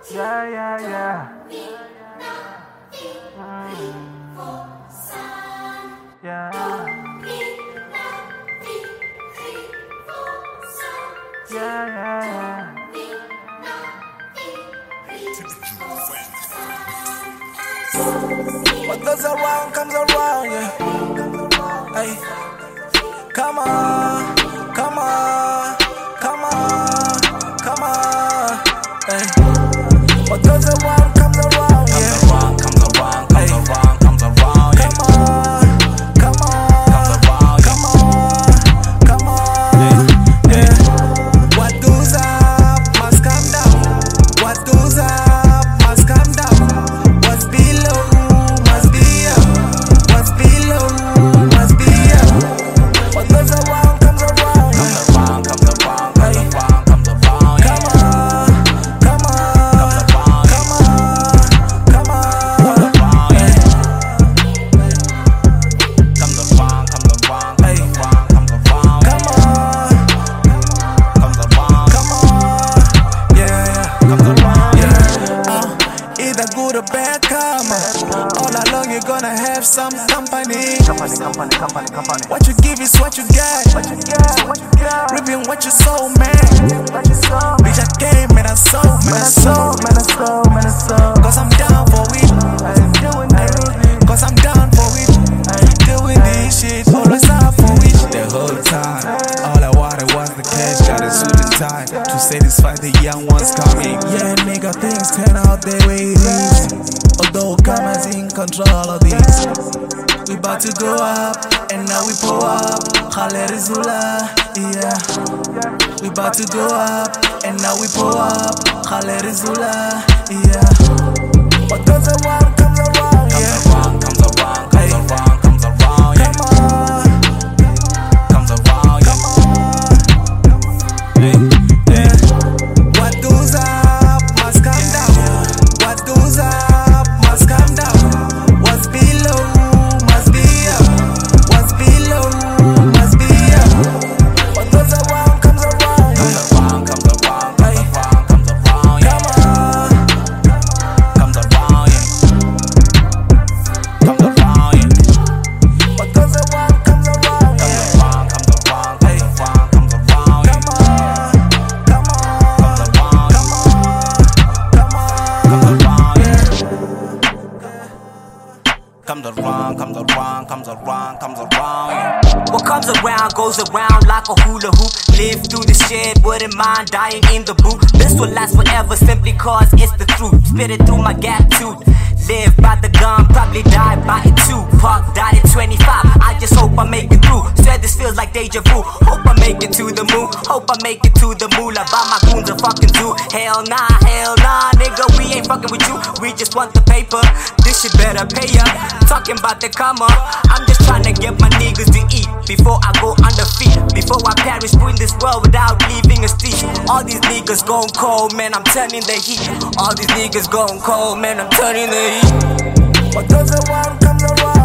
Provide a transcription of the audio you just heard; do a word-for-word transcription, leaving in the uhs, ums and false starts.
Yeah, yeah, yeah. Mm. Yeah. Yeah, yeah, yeah. What goes around comes around, yeah. Hey, come on, come on, come on, come on. Hey, what goes around comes around, yeah. Comes around, comes around, comes around, comes around, yeah. Come on, come on, come on, come on, yeah. What goes up must come down. What goes up must come down. What's below must be up. What's below must be up. What goes around comes around, yeah. Comes around, comes around, comes around, comes around, yeah. Come on, come on, come on, come on, yeah. Comes around, comes around, comes around, comes around, Come on, comes around, come on, yeah, yeah. comes around, yeah. Uh, either good or bad karma. All along you're gonna have some company. Company, company, company, company. What you give is what you get. What you got? What you got? Ripping what you sold, man. What you saw? Bitch, I came and I sold, man, Man, I I sold. saw, man, I saw, man, I saw. Cause I'm down for it. I ain't doing anything. Cause I'm down for it. Doing this shit, always out for it. The whole time, all I wanted was the cash. Got a suit and tie to satisfy the young ones coming. Yeah, nigga, things turn out the way it is. Although karma's in control of this. We about to go up, and now we pull up. Khaled Zula, yeah. We about to go up, and now we pull up. Khaled Zula, yeah. What goes around comes around, yeah. Comes around, comes around, comes around, comes around, yeah. Come on, Comes around, yeah. Hey, hey. what goes up must come down. What goes up must come down. What's below must be up. What's below must be up. What goes around comes around, yeah. Comes around, comes around, comes around, comes around, yeah. Come on, Comes around, yeah. Comes around, yeah. what goes around comes around, yeah. Comes around, comes around, comes around, comes around, yeah. Come on, come on, Comes around, come on, come on, comes around, yeah. yeah. Comes around, comes around, comes around, comes around, yeah. What comes around goes around like a hula hoop. Live through the shit, wouldn't mind dying in the boot. This will last forever simply cause it's the truth. Spit it through my gap tooth. Live by the gun, probably die by it too. Park died at twenty-five, I just hope I make it through. Swear this feels like deja vu. Hope I make it to the moon, hope I make it to the moolah. Buy my goons a fucking zoo. Hell nah, hell nah, nigga, we ain't fucking with you. We just want the paper, this shit better pay up. Talking about the come up, I'm just trying to get my niggas to eat before I go under feet. Before I perish in this world without leaving a stitch. All these niggas gone cold, man, I'm turning the heat. All these niggas gone cold, man, I'm turning the heat. What goes around comes around.